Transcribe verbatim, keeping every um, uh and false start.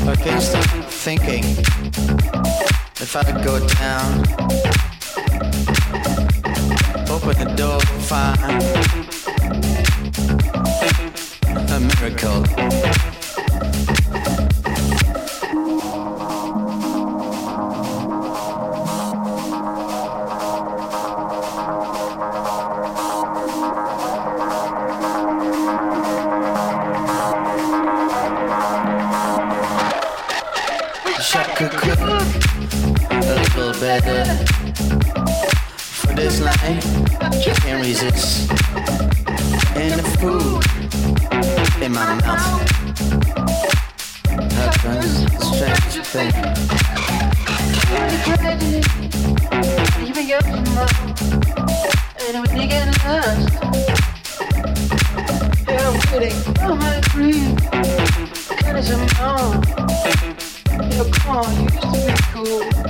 I can't stop thinking if I could go down, open the door, find a miracle. Could cook a little better for this life. Can't resist. And the food in my mouth happens the strange thing. You been getting and it would dig in last. Yeah, I'm kidding. Oh my dream. Kind of some more. Come on, you used to be cool.